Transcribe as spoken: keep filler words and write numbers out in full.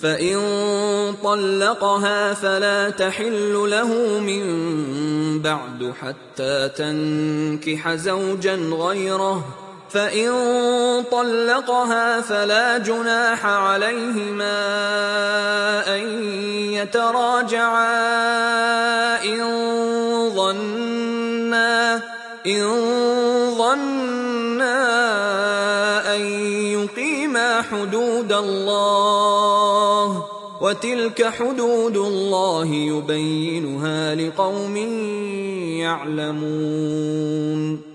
فإن طلقها فلا تحل له من بعد حتى تنكح زوجا غيره، فإن طلقها فلا جناح عليهما أن يتراجعا إن ظنا إن ظنا أن يقيما حدود الله، وتلك حدود الله يبينها لقوم يعلمون.